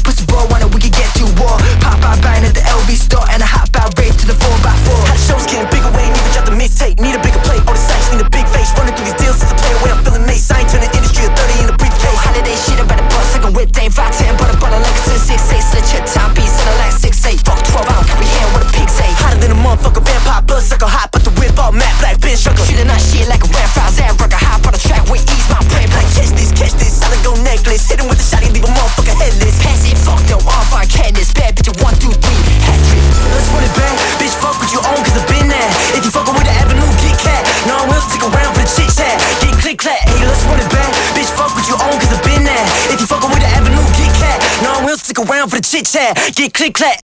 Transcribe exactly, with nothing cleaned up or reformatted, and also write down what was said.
Pussy boy, why not we can get to war? Pop out buying at the L V store, and a hot bout race to the four by four. How the show's getting bigger, we ain't even dropped the mixtape. Need a bigger plate, all the sites need a big face. Running through these deals, it's a player way I'm feeling mace. I ain't turning industry a thirty in a briefcase. Holiday shit about the bus, I can whip dame five ten, but I bought a like a six eight. Say check time beats and I like six eight. Fuck twelve, I don't comprehend what a pig say. Hotter than a motherfucker vampire, blood sucker hot, but the whip all matte black bin sugar. Shooting that shit like a ram fries, air rocker hop on the track with ease. My brain blank, catch this, catch this, solid gold necklace. Hit him with the shotty, leave a motherfucker headless. Pass it, fuck no, all fire cadness. Bad bitch, one, two, three, hat trick. Let's run it back, bitch, fuck what you own, cause I've been there. If you fuckin' with the avenue, get cat. No one will stick around for the chit chat. Get click clack, hey, let's run it back. Bitch, fuck what you own, cause I've been there. If you fuckin' with the avenue, get cat. No one will stick around for the chit chat. Get click clack.